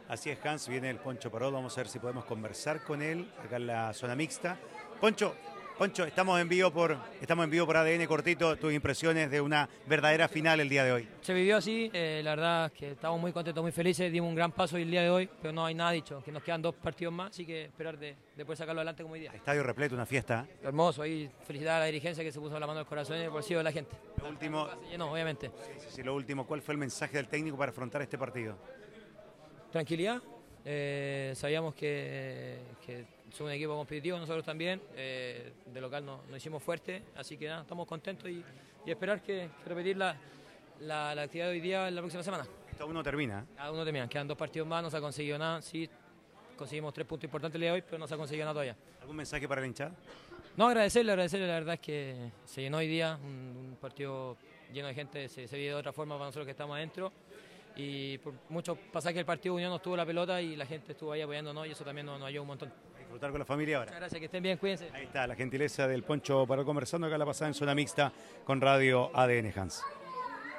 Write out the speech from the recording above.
Así es, Hans, viene el Poncho Parot, vamos a ver si podemos conversar con él acá en la zona mixta. Poncho, estamos en vivo por ADN Cortito, tus impresiones de una verdadera final el día de hoy. Se vivió así, la verdad es que estamos muy contentos, muy felices, dimos un gran paso el día de hoy, pero no hay nada dicho, que nos quedan 2 partidos más, así que esperar de poder sacarlo adelante como hoy día. Estadio repleto, una fiesta. Hermoso, ahí felicidad a la dirigencia que se puso la mano al corazón y el bolsillo de la gente. Lo último, Se llenó, obviamente. sí, lo último, ¿cuál fue el mensaje del técnico para afrontar este partido? Tranquilidad, sabíamos que es un equipo competitivo, nosotros también, de local nos hicimos fuerte, así que nada, estamos contentos y esperar que repetir la actividad de hoy día en la próxima semana. Esto aún no termina. Cada uno termina, quedan 2 partidos más, no se ha conseguido nada, sí conseguimos 3 puntos importantes el día de hoy, pero no se ha conseguido nada todavía. ¿Algún mensaje para la hinchada? No, agradecerle, la verdad es que se llenó hoy día, un partido lleno de gente, se vive de otra forma para nosotros que estamos adentro. Y por mucho pasaje del partido Unión nos tuvo la pelota y la gente estuvo ahí apoyándonos y eso también nos ayudó un montón. Disfrutar con la familia ahora. Muchas gracias, que estén bien, cuídense. Ahí está la gentileza del Poncho Parot conversando acá en la pasada en zona mixta con Radio ADN, Hans.